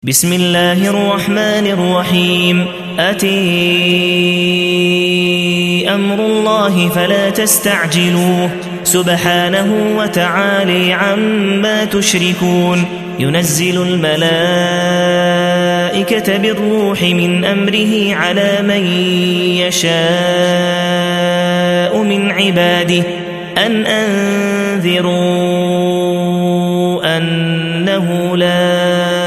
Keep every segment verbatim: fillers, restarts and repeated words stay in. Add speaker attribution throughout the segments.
Speaker 1: بسم الله الرحمن الرحيم أتي أمر الله فلا تستعجلوه سبحانه وتعالى عما تشركون ينزل الملائكة بالروح من أمره على من يشاء من عباده أن أنذروا أنه لا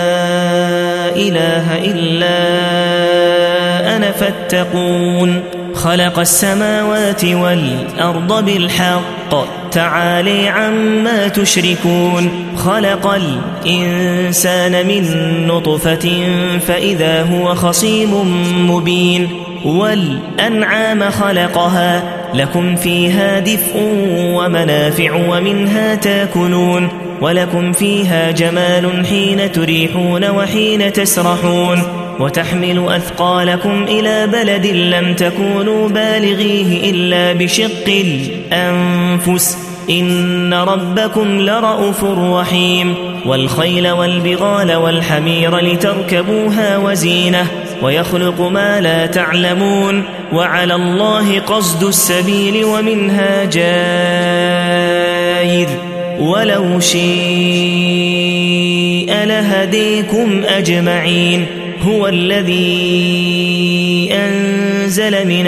Speaker 1: إله إلا أنا فاتقون خلق السماوات والأرض بالحق تعالى عما تشركون خلق الإنسان من نطفة فإذا هو خصيم مبين والأنعام خلقها لكم فيها دفء ومنافع ومنها تاكلون ولكم فيها جمال حين تريحون وحين تسرحون وتحمل أثقالكم إلى بلد لم تكونوا بالغيه إلا بشق الأنفس إن ربكم لرءوف رحيم والخيل والبغال والحمير لتركبوها وزينة ويخلق ما لا تعلمون وعلى الله قصد السبيل ومنها جائر ولو شيء لهديكم أجمعين هو الذي أنزل من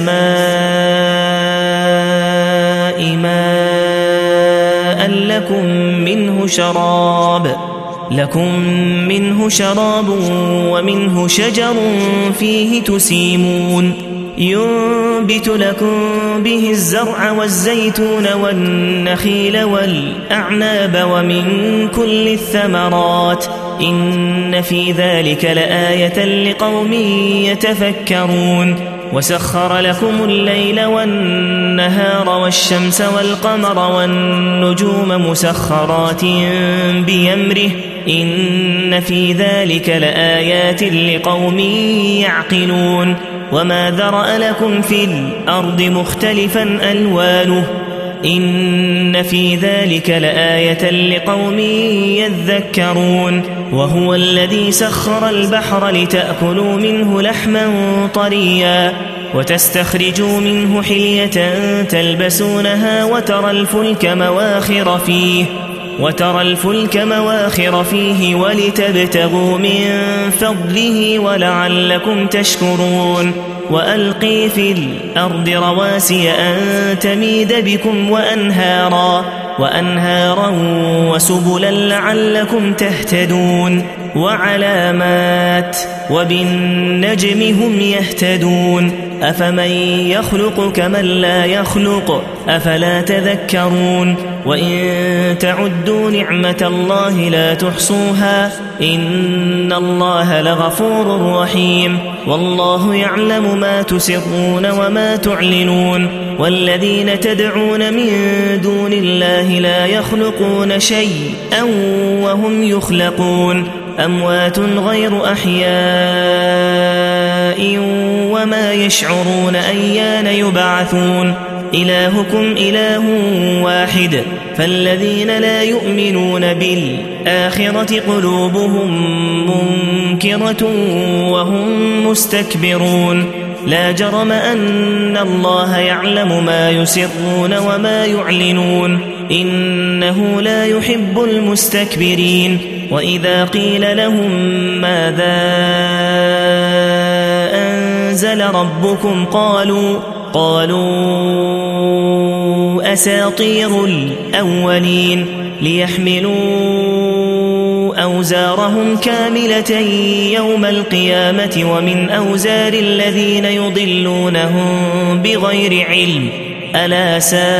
Speaker 1: السماء ماء لكم منه شراب لكم منه شراب ومنه شجر فيه تسيمون ينبت لكم به الزرع والزيتون والنخيل والأعناب ومن كل الثمرات إن في ذلك لآية لقوم يتفكرون وسخر لكم الليل والنهار والشمس والقمر والنجوم مسخرات بأمره إن في ذلك لآيات لقوم يعقلون وما ذرأ لكم في الأرض مختلفا ألوانه إن في ذلك لآية لقوم يذكرون وهو الذي سخر البحر لتأكلوا منه لحما طريا وتستخرجوا منه حلية تلبسونها وترى الفلك مواخر فيه وترى الفلك مواخر فيه ولتبتغوا من فضله ولعلكم تشكرون وألقي في الأرض رواسي أن تميد بكم وأنهارا وأنهارا وسبلا لعلكم تهتدون وعلامات وبالنجم هم يهتدون أفمن يخلق كمن لا يخلق أفلا تذكرون وإن تعدوا نعمة الله لا تحصوها إن الله لغفور رحيم والله يعلم ما تسرون وما تعلنون والذين تدعون من دون الله لا يخلقون شيئا وهم يخلقون أموات غير أحياء وما يشعرون أيان يبعثون إلهكم إله واحد فالذين لا يؤمنون بالآخرة قلوبهم منكرة وهم مستكبرون لا جرم أن الله يعلم ما يسرون وما يعلنون إنه لا يحب المستكبرين وإذا قيل لهم ماذا أنزل ربكم قالوا قالوا أساطير الأولين ليحملوا أوزارهم كاملة يوم القيامة ومن أوزار الذين يضلونهم بغير علم ألا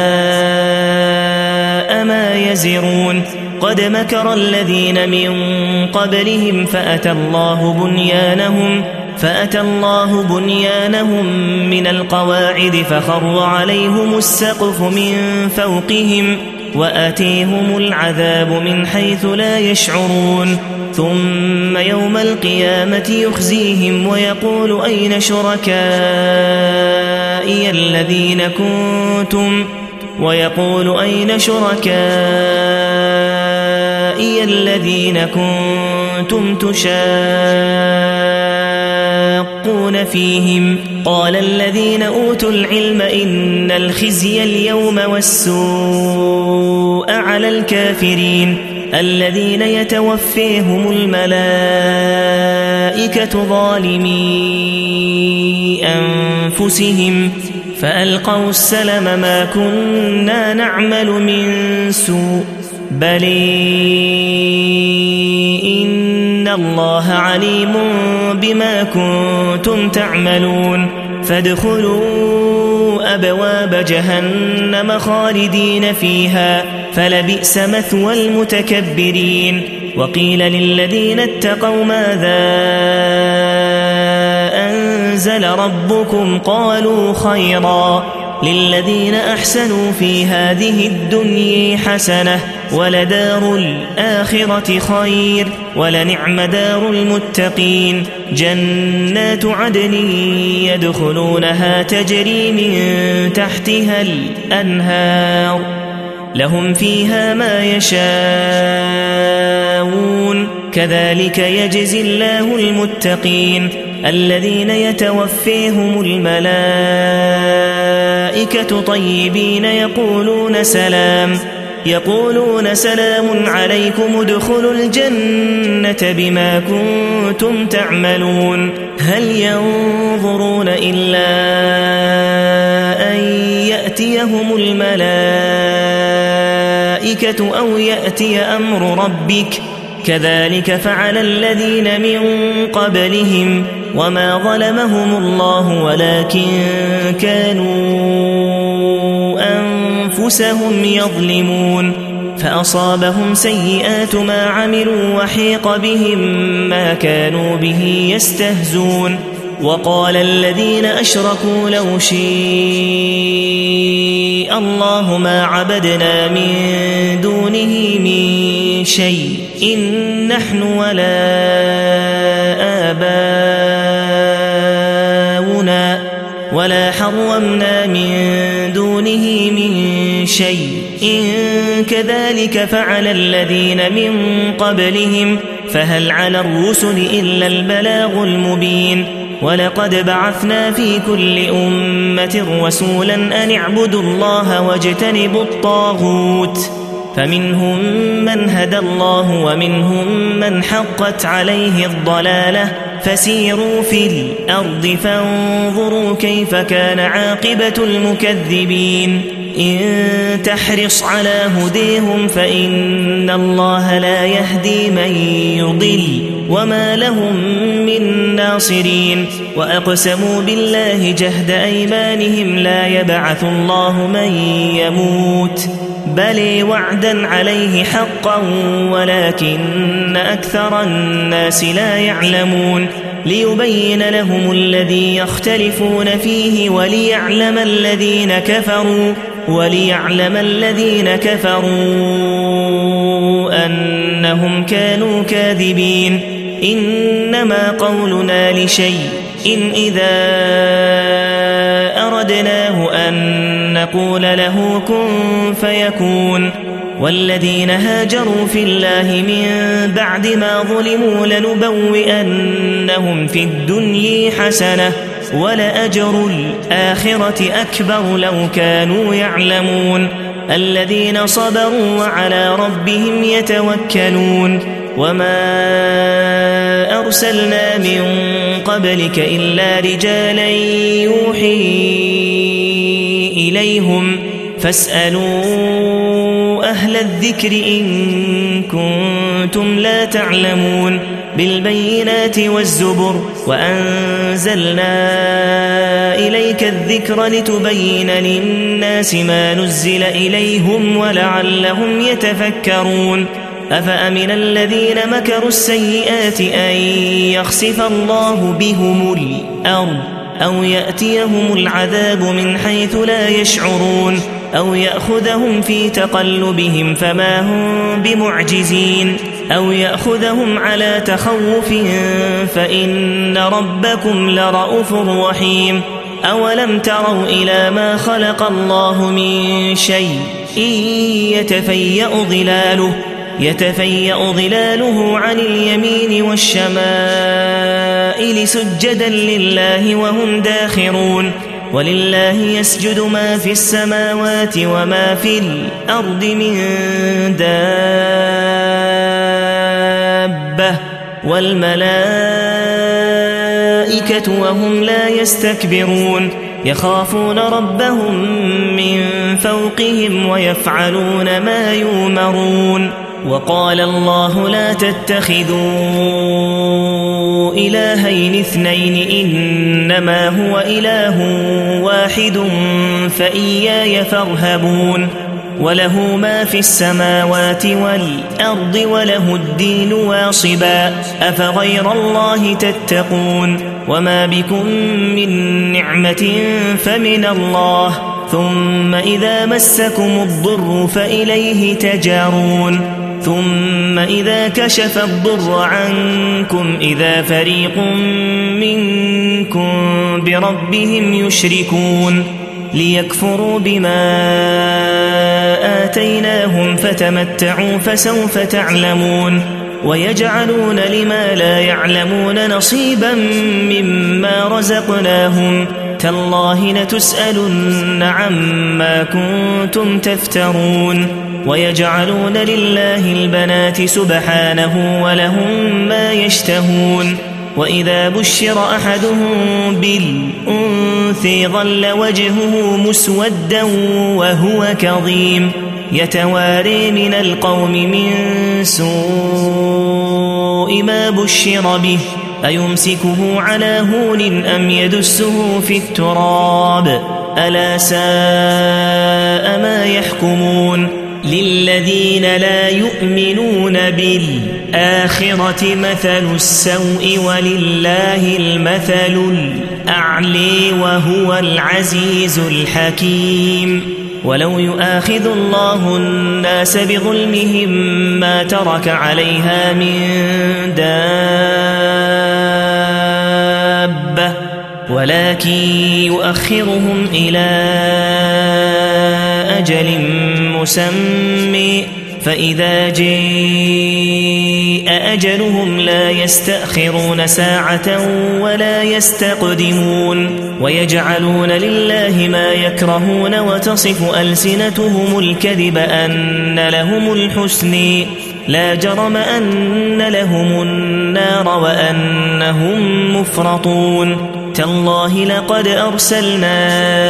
Speaker 1: ساء ما يزرون قد مكر الذين من قبلهم فأتى الله بنيانهم فأتى الله بنيانهم من القواعد فخر عليهم السقف من فوقهم وآتيهم العذاب من حيث لا يشعرون ثم يوم القيامة يخزيهم ويقول أين شركائي الذين كنتم ويقول أين شركائي الذين كنتم كنتم تشاقون فيهم قال الذين أوتوا العلم إن الخزي اليوم والسوء على الكافرين الذين يتوفيهم الملائكة ظالمي أنفسهم فألقوا السلم ما كنا نعمل من سوء بل إن الله عليم بما كنتم تعملون فادخلوا أبواب جهنم خالدين فيها فلبئس مثوى المتكبرين وقيل للذين اتقوا ماذا أنزل ربكم قالوا خيرا للذين أحسنوا في هذه الدنيا حسنة ولدار الآخرة خير ولنعم دار المتقين جنات عدن يدخلونها تجري من تحتها الأنهار لهم فيها ما يشاءون كذلك يجزي الله المتقين الذين يتوفيهم الملائكة طيبين يقولون سلام يقولون سلام عليكم ادخلوا الجنة بما كنتم تعملون هل ينظرون إلا أن يأتيهم الملائكة أو يأتي أمر ربك كذلك فعل الذين من قبلهم وما ظلمهم الله ولكن كانوا أنفسهم يظلمون فأصابهم سيئات ما عملوا وحيق بهم ما كانوا به يستهزون وقال الذين أشركوا لو شاء الله ما عبدنا من دونه من شيء إن نحن ولا آباؤنا ولا حرمنا من دونه من شيء إن كذلك فعل الذين من قبلهم فهل على الرسل إلا البلاغ المبين ولقد بعثنا في كل أمة رسولا أن اعبدوا الله واجتنبوا الطاغوت فمنهم من هدى الله ومنهم من حقت عليه الضلالة فسيروا في الأرض فانظروا كيف كان عاقبة المكذبين إن تحرص على هديهم فإن الله لا يهدي من يضل وما لهم من ناصرين وأقسموا بالله جهد أيمانهم لا يبعث الله من يموت بل وعدا عليه حقا ولكن أكثر الناس لا يعلمون ليبين لهم الذي يختلفون فيه وليعلم الذين كفروا وليعلم الذين كفروا أنهم كانوا كاذبين إنما قولنا لشيء إن إذا أردناه أن نقول له كن فيكون والذين هاجروا في الله من بعد ما ظلموا لنبوئنهم في الدنيا حسنة ولأجر الآخرة أكبر لو كانوا يعلمون الذين صبروا وعلى ربهم يتوكلون وما أرسلنا من قبلك إلا رجالا يوحي إليهم فاسألوا أهل الذكر إن كنتم لا تعلمون بالبينات والزبر وأنزلنا إليك الذكر لتبين للناس ما نزل إليهم ولعلهم يتفكرون أفأمن الذين مكروا السيئات أن يخسف الله بهم الأرض أو يأتيهم العذاب من حيث لا يشعرون أو يأخذهم في تقلبهم فما هم بمعجزين أو يأخذهم على تخوف فإن ربكم لرؤوف رحيم أولم تروا إلى ما خلق الله من شيء إن يتفيأ ظلاله يتفيأ ظلاله عن اليمين والشمائل سجدا لله وهم داخرون ولله يسجد ما في السماوات وما في الأرض من دابة والملائكة وهم لا يستكبرون يخافون ربهم من فوقهم ويفعلون ما يؤمرون وقال الله لا تتخذوا إلهين اثنين إنما هو إله واحد فإياي فارهبون وله ما في السماوات والأرض وله الدين واصبا أفغير الله تتقون وما بكم من نعمة فمن الله ثم إذا مسكم الضر فإليه تجارون ثم إذا كشف الضر عنكم إذا فريق منكم بربهم يشركون ليكفروا بما آتيناهم فتمتعوا فسوف تعلمون ويجعلون لما لا يعلمون نصيبا مما رزقناهم تالله لتسألن عما كنتم تفترون ويجعلون لله البنات سبحانه ولهم ما يشتهون وإذا بشر أحدهم بالأنثى ظل وجهه مسودا وهو كظيم يتواري من القوم من سوء ما بشر به أيمسكه على هون أم يدسه في التراب ألا ساء ما يحكمون للذين لا يؤمنون بالآخرة مثل السوء ولله المثل الأعلى وهو العزيز الحكيم ولو يؤاخذ الله الناس بظلمهم ما ترك عليها من دابة ولكن يؤخرهم إلى أجل مسمى فإذا جاء أجلهم لا يستأخرون ساعة ولا يستقدمون ويجعلون لله ما يكرهون وتصف ألسنتهم الكذب أن لهم الحسن لا جرم أن لهم النار وأنهم مفرطون تالله لقد أرسلنا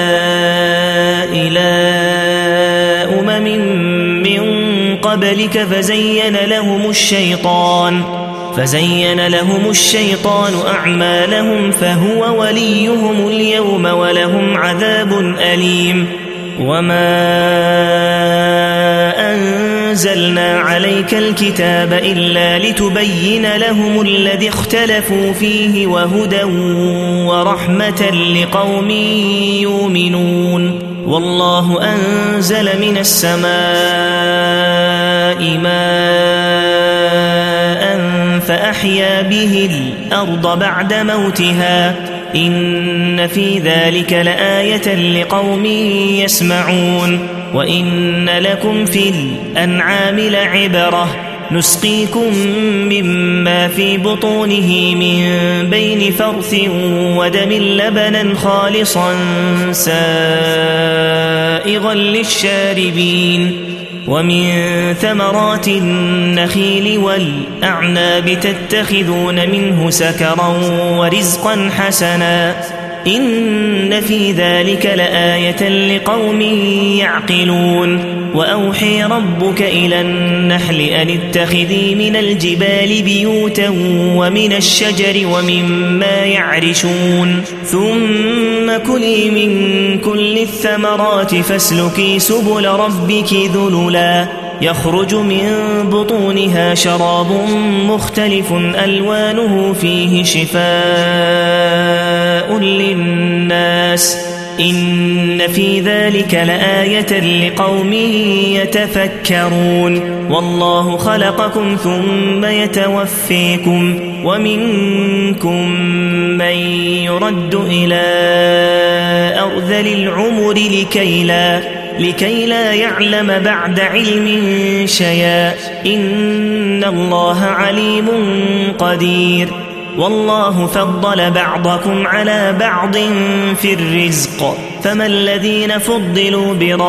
Speaker 1: إلى أمم من قبلك فزين لهم الشيطان فزين لهم الشيطان أعمالهم فهو وليهم اليوم ولهم عذاب أليم وما أنزلنا عليك الكتاب إلا لتبين لهم الذي اختلفوا فيه وهدى ورحمة لقوم يؤمنون والله أنزل من السماء ماء فأحيا به الأرض بعد موتها إن في ذلك لآية لقوم يسمعون وإن لكم في الأنعام لعبرة نسقيكم مما في بطونه من بين فرث ودم لبنا خالصا سائغا للشاربين ومن ثمرات النخيل والأعناب تتخذون منه سكرا ورزقا حسنا إن في ذلك لآية لقوم يعقلون وأوحي ربك إلى النحل أن اتخذي من الجبال بيوتا ومن الشجر ومما يعرشون ثم كلي من كل الثمرات فاسلكي سبل ربك ذللا يخرج من بطونها شراب مختلف ألوانه فيه شفاء للناس إن في ذلك لآية لقوم يتفكرون والله خلقكم ثم يتوفيكم ومنكم من يرد إلى أرذل العمر لكي لا لكي لا يعلم بعد علم شيئا إن الله عليم قدير والله فضل بعضكم على بعض في الرزق فما الذين فضلوا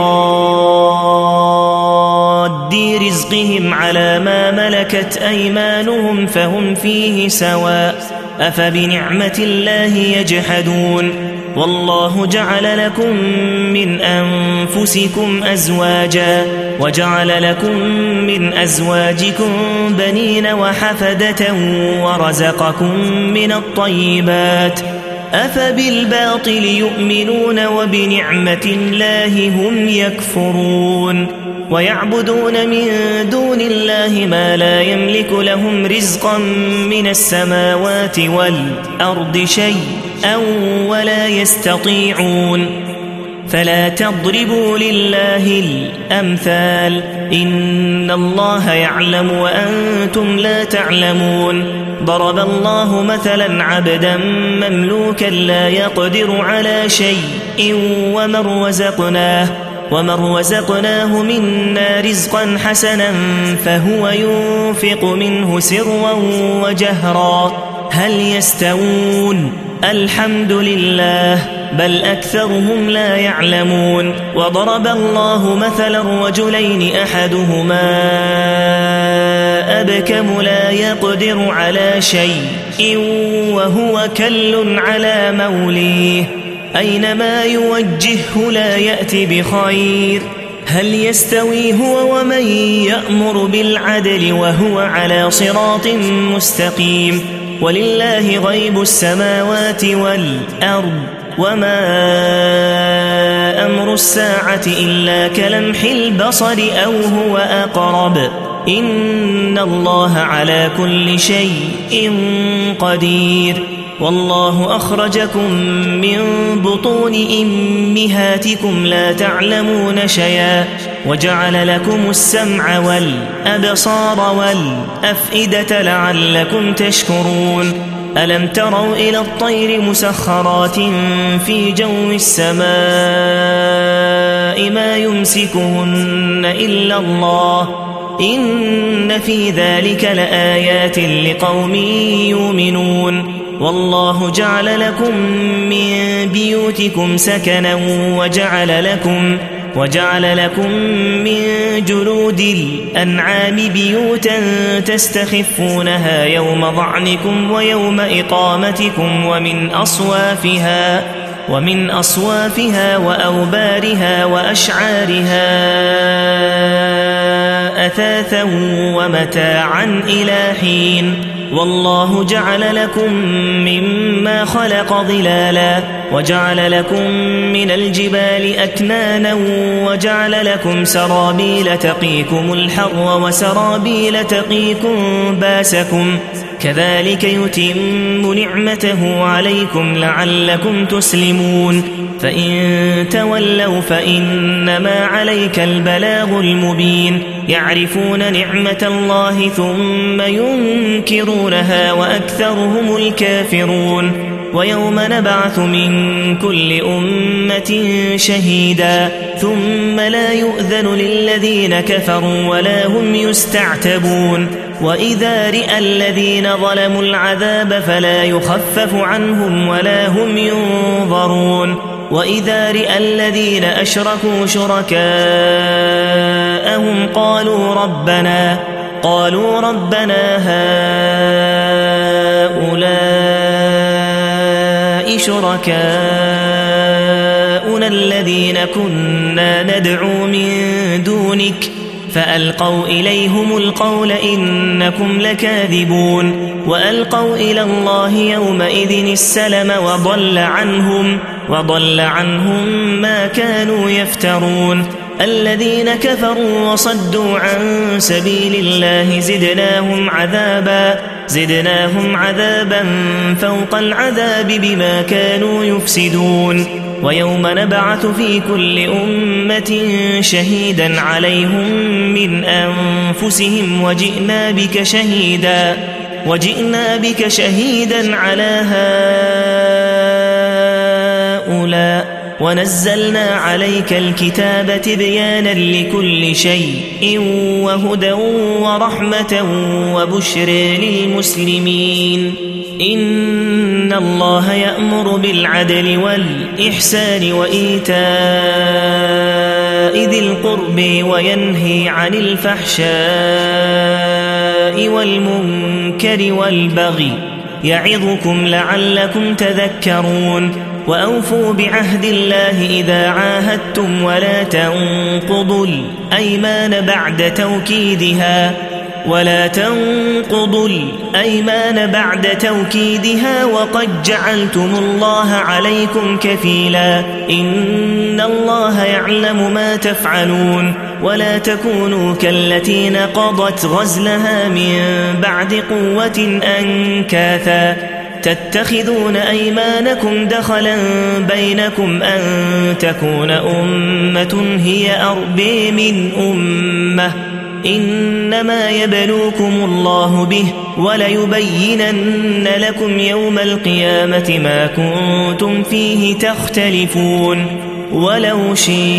Speaker 1: براد رزقهم على ما ملكت أيمانهم فهم فيه سواء أفبنعمة الله يجحدون والله جعل لكم من أنفسكم أزواجا وجعل لكم من أزواجكم بنين وحفدة ورزقكم من الطيبات أفبالباطل يؤمنون وبنعمة الله هم يكفرون ويعبدون من دون الله ما لا يملك لهم رزقا من السماوات والأرض شيئا ولا يستطيعون فلا تضربوا لله الأمثال إن الله يعلم وأنتم لا تعلمون ضرب الله مثلا عبدا مملوكا لا يقدر على شيء ومن رزقناه ومن رزقناه منا رزقا حسنا فهو ينفق منه سرا وجهرا هل يستوون الحمد لله بل أكثرهم لا يعلمون وضرب الله مثلا رجلين أحدهما أبكم لا يقدر على شيء وهو كل على موليه أينما يوجهه لا يأتي بخير هل يستوي هو ومن يأمر بالعدل وهو على صراط مستقيم ولله غيب السماوات والأرض وما أمر الساعة إلا كلمح البصر أو هو أقرب إن الله على كل شيء قدير والله أخرجكم من بطون أمهاتكم لا تعلمون شيئا وجعل لكم السمع والأبصار والأفئدة لعلكم تشكرون ألم تروا إلى الطير مسخرات في جو السماء ما يمسكهن إلا الله إن في ذلك لآيات لقوم يؤمنون والله جعل لكم من بيوتكم سكنا وجعل لكم وجعل لكم من جلود الأنعام بيوتا تستخفونها يوم ضعنكم ويوم إقامتكم ومن أصوافها ومن أصوافها وأوبارها وأشعارها أثاثا ومتاعا إلى حين والله جعل لكم مما خلق ظلالا وجعل لكم من الجبال أكنانا وجعل لكم سرابيل تقيكم الحر وسرابيل تقيكم باسكم كذلك يتم نعمته عليكم لعلكم تسلمون فإن تولوا فإنما عليك البلاغ المبين يعرفون نعمة الله ثم ينكرونها وأكثرهم الكافرون ويوم نبعث من كل أمة شهيدا ثم لا يؤذن للذين كفروا ولا هم يستعتبون وإذا رئى الذين ظلموا العذاب فلا يخفف عنهم ولا هم ينظرون وإذا رئى الذين أشركوا شركاءهم قالوا ربنا قالوا ربنا هؤلاء شركاؤنا الذين كنا ندعو من دونك فألقوا إليهم القول إنكم لكاذبون وألقوا إلى الله يومئذ السلم وضل عنهم وضل عنهم ما كانوا يفترون الذين كفروا وصدوا عن سبيل الله زدناهم عذابا زدناهم عذابا فوق العذاب بما كانوا يفسدون ويوم نبعث في كل أمة شهيدا عليهم من أنفسهم وجئنا بك شهيدا وجئنا بك شهيدا على هؤلاء ونزلنا عليك الكتاب تبيانا لكل شيء وهدى ورحمة وبشر للمسلمين. إن الله يأمر بالعدل والإحسان وإيتاء ذي القرب وينهي عن الفحشاء والمنكر والبغي يعظكم لعلكم تذكرون. وأوفوا بعهد الله إذا عاهدتم ولا تنقضوا الأيمان بعد توكيدها ولا تنقضوا الأيمان بعد توكيدها وقد جعلتم الله عليكم كفيلا إن الله يعلم ما تفعلون. ولا تكونوا كالتي نقضت غزلها من بعد قوة أنكاثا تتخذون أيمانكم دخلا بينكم أن تكون أمة هي أربى من أمة إنما يبلوكم الله به وليبينن لكم يوم القيامة ما كنتم فيه تختلفون. ولو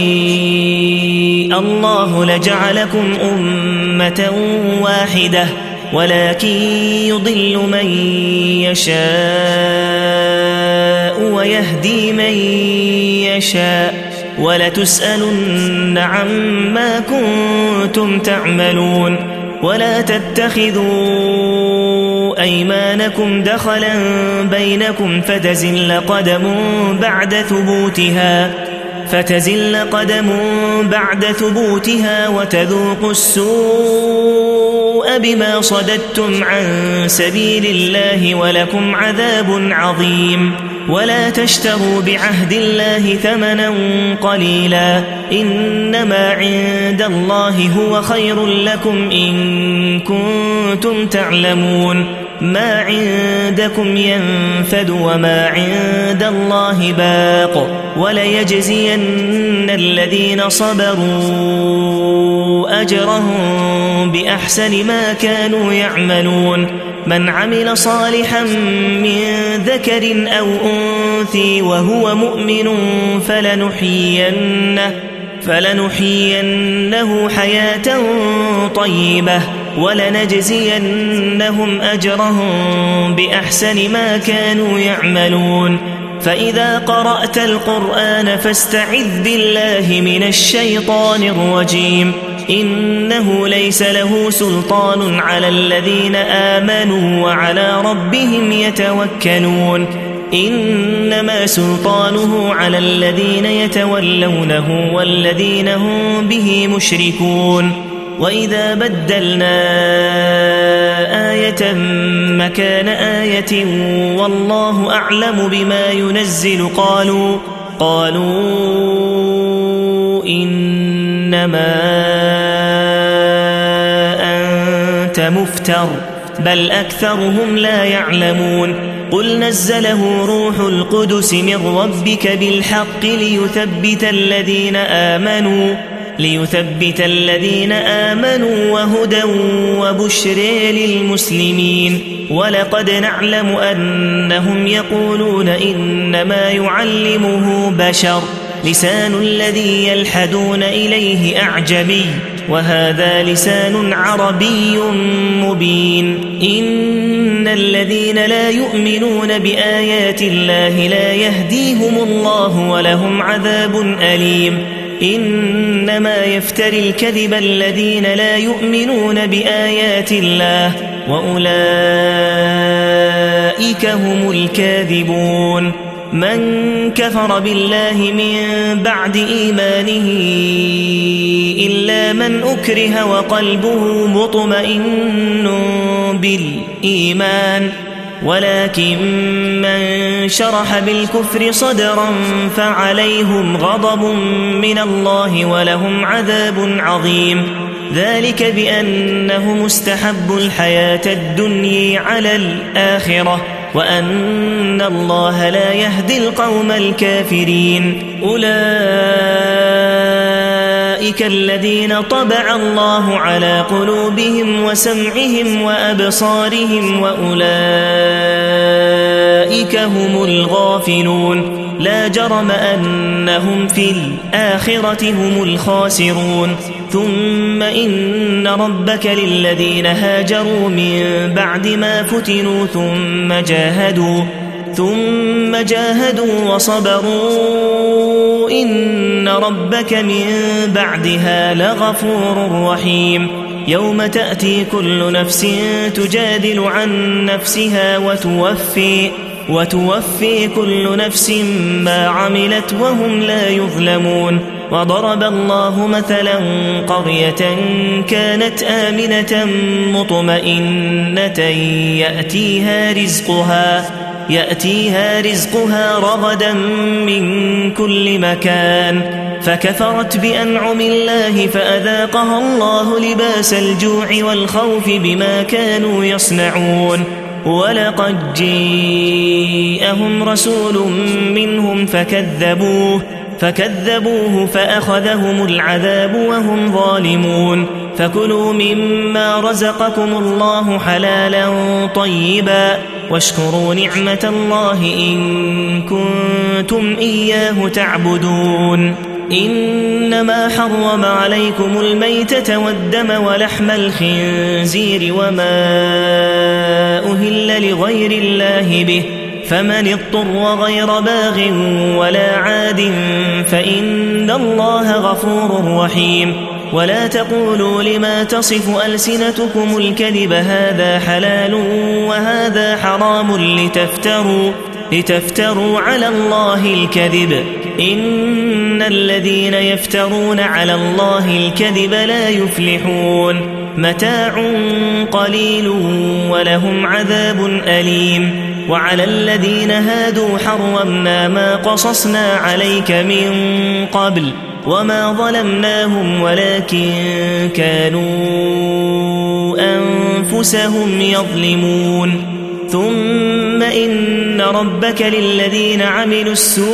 Speaker 1: شاء الله لجعلكم أمة واحدة ولكن يضل من يشاء ويهدي من يشاء ولتسألن عما كنتم تعملون. ولا تتخذوا أيمانكم دخلا بينكم فتزل قدم بعد ثبوتها فتزل قدم بعد ثبوتها وتذوقوا السوء بما صددتم عن سبيل الله ولكم عذاب عظيم. ولا تشتروا بعهد الله ثمنا قليلا إنما عند الله هو خير لكم إن كنتم تعلمون. ما عندكم ينفد وما عند الله باق وليجزين الذين صبروا أجرهم بأحسن ما كانوا يعملون. من عمل صالحا من ذكر أو أنثى وهو مؤمن فلنحيينه فلنحيينه حياة طيبة ولنجزينهم أجرهم بأحسن ما كانوا يعملون. فإذا قرأت القرآن فاستعذ بالله من الشيطان الرجيم إنه ليس له سلطان على الذين آمنوا وعلى ربهم يتوكلون. إنما سلطانه على الذين يتولونه والذين هم به مشركون. وإذا بدلنا آية مكان آية والله أعلم بما ينزل قالوا قالوا إنما أنت مفتر بل أكثرهم لا يعلمون. قل نزله روح القدس من ربك بالحق ليثبت الذين آمنوا ليثبت الذين آمنوا وهدى وبشر للمسلمين. ولقد نعلم أنهم يقولون إنما يعلمه بشر لسان الذي يلحدون إليه أعجمي وهذا لسان عربي مبين. إن الذين لا يؤمنون بآيات الله لا يهديهم الله ولهم عذاب أليم. إنما يفتري الكذب الذين لا يؤمنون بآيات الله وأولئك هم الكاذبون. من كفر بالله من بعد إيمانه إلا من أكره وقلبه مطمئن بالإيمان ولكن من شرح بالكفر صدرا فعليهم غضب من الله ولهم عذاب عظيم. ذلك بأنهم استحبوا الحياة الدنيا على الآخرة وأن الله لا يهدي القوم الكافرين. أولئك الذين طبع الله على قلوبهم وسمعهم وأبصارهم وأولئك هم الغافلون. لا جرم أنهم في الآخرة هم الخاسرون ثم إن ربك للذين هاجروا من بعد ما فتنوا ثم جاهدوا ثم جاهدوا وصبروا إن ربك من بعدها لغفور رحيم يوم تأتي كل نفس تجادل عن نفسها وتوفي وتوفي كل نفس ما عملت وهم لا يظلمون وضرب الله مثلا قرية كانت آمنة مطمئنة يأتيها رزقها يأتيها رزقها رغدا من كل مكان فكفرت بأنعم الله فأذاقها الله لباس الجوع والخوف بما كانوا يصنعون ولقد جاءهم رسول منهم فكذبوه فكذبوه فأخذهم العذاب وهم ظالمون فكلوا مما رزقكم الله حلالا طيبا واشكروا نعمة الله إن كنتم إياه تعبدون إنما حرم عليكم الميتة والدم ولحم الخنزير وما أهل لغير الله به فمن اضطر غير باغ ولا عاد فإن الله غفور رحيم ولا تقولوا لما تصف ألسنتكم الكذب هذا حلال وهذا حرام لتفتروا لتفتروا على الله الكذب إن الذين يفترون على الله الكذب لا يفلحون متاع قليل ولهم عذاب أليم وعلى الذين هادوا حرمنا ما قصصنا عليك من قبل وما ظلمناهم ولكن كانوا أنفسهم يظلمون ثم إن ربك للذين عملوا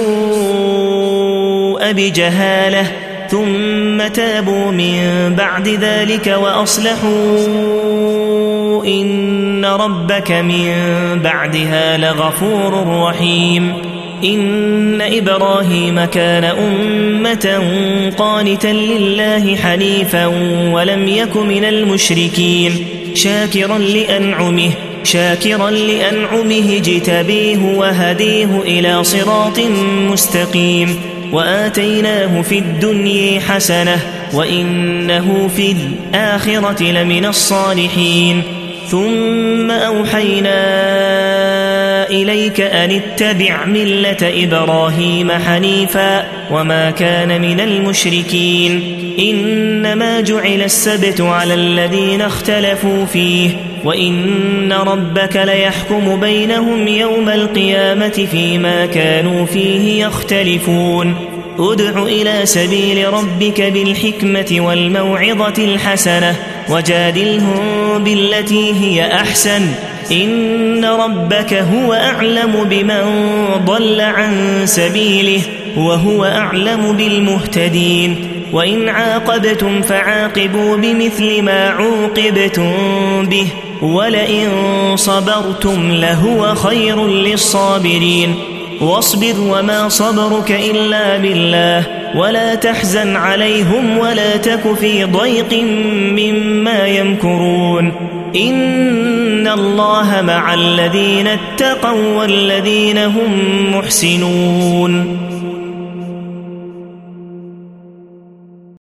Speaker 1: السوء بجهالة ثم تابوا من بعد ذلك وأصلحوا إن ربك من بعدها لغفور رحيم إن إبراهيم كان أمة قانتا لله حنيفا ولم يك من المشركين شاكرا لأنعمه شاكرا لأنعمه اجتبيه وهديه إلى صراط مستقيم وآتيناه في الدنيا حسنة وإنه في الآخرة لمن الصالحين ثم أوحينا إليك أن اتبع ملة إبراهيم حنيفا وما كان من المشركين إنما جعل السبت على الذين اختلفوا فيه وإن ربك ليحكم بينهم يوم القيامة فيما كانوا فيه يختلفون ادع إلى سبيل ربك بالحكمة والموعظة الحسنة وجادلهم بالتي هي أحسن إن ربك هو أعلم بمن ضل عن سبيله وهو أعلم بالمهتدين وإن عاقبتم فعاقبوا بمثل ما عوقبتم به ولئن صبرتم لهو خير للصابرين واصبر وما صبرك إلا بالله ولا تحزن عليهم ولا تك في ضيق مما يمكرون إن الله مع الذين اتقوا والذين هم محسنون